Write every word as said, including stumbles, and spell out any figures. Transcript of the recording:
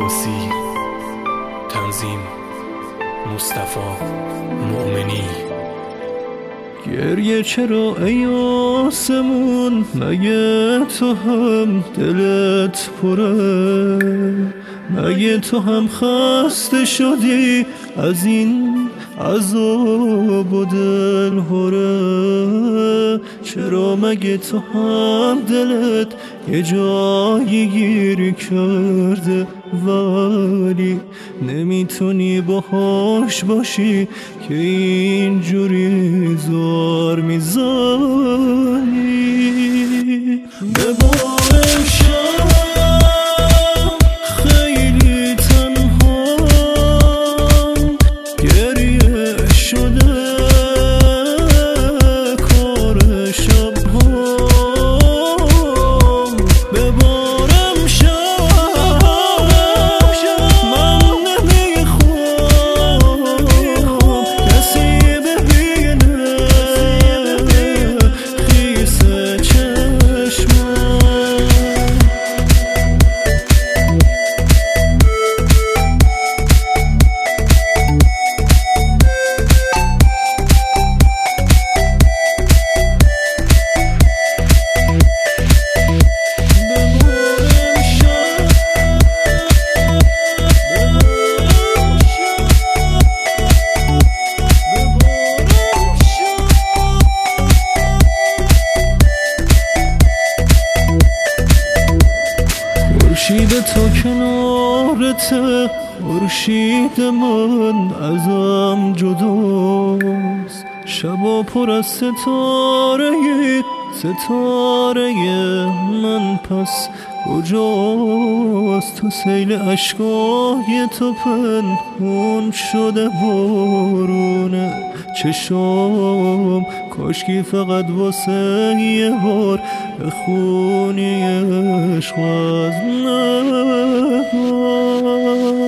عباسی، تنظیم مصطفی مؤمنی. گریه چرا ای آسمون، مگه تو هم دلت پره؟ مگه تو هم خسته شدی از این عذاب و دل هره؟ چرا مگه تو هم دلت یه جایی گیر کرده ولی نمیتونی باهاش باشی که اینجوری زار میزنی؟ ببار امشب خیلی تنها گریه شده کار شب‌هام. ببار امشب من نمیخوام کسی ببینه خیس چشمم. خورشید تو کنارته، خورشید من ازم جداست. شبا پر از ستاره، ستاره من پس کجاست؟ تو سیل اشکای تو پنهون شده بارونه چشام. کاشکی فقط واسه یه بار بخونی عشق از من.